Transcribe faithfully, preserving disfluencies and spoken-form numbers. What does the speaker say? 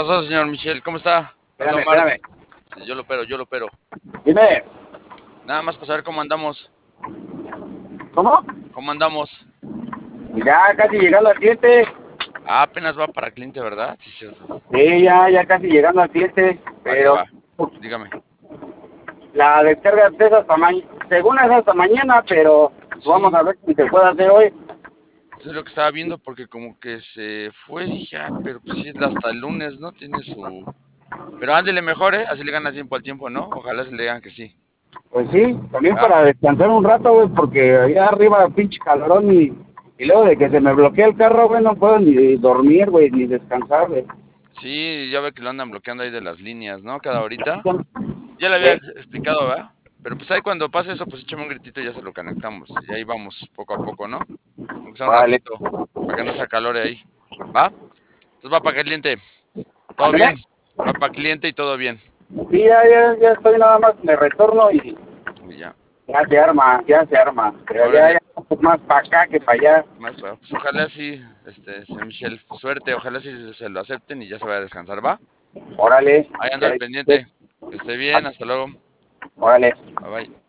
pasó, señor Michel? ¿Cómo está? Acá Espérame, Omar. espérame. Sí, yo lo opero, yo lo opero. Dime, Nada más para saber cómo andamos. ¿cómo? ¿Cómo andamos? Ya casi llegando al cliente. Ah, apenas va para cliente, ¿verdad? Sí, cierto. Sí, ya, ya casi llegando al cliente. Va que Pero va. Dígame. la descarga es hasta mañana. Según es hasta mañana, pero vamos Sí, a ver si se puede hacer hoy. eso es lo que estaba viendo porque como que se fue. Dije, ah, pero pues sí, hasta el lunes, ¿no? Tiene su... Pero ándele mejor, ¿eh? Así le gana tiempo al tiempo, ¿no? Ojalá se le digan que sí. Pues sí, también ¿Ah? para descansar un rato, güey, porque allá arriba pinche calorón y, y luego de que se me bloquea el carro, güey, no puedo ni dormir, güey, ni descansar, güey. Sí, ya ve que lo andan bloqueando ahí de las líneas, ¿no? Cada horita. Ya le había Eh, ex- explicado, ¿verdad? Pero pues ahí cuando pase eso, pues échame un gritito y ya se lo conectamos. Y ahí vamos poco a poco, ¿no? Aunque sea un vale. ratito, para que no sea calor ahí. ¿Va? Entonces va para cliente. Todo Ándale. bien. Va para cliente y todo bien. Sí, ya, ya, ya estoy nada más, me retorno y Y ya. ya se arma, ya se arma. Pero ya, Órale. ya, un poco más para acá que para allá. Más para- Pues ojalá sí, este, señor Michel, suerte. Ojalá sí se se lo acepten y ya se vaya a descansar, ¿va? Órale, Ahí ando ya, al pendiente. Que esté bien. Hasta luego. órale. Bye bye.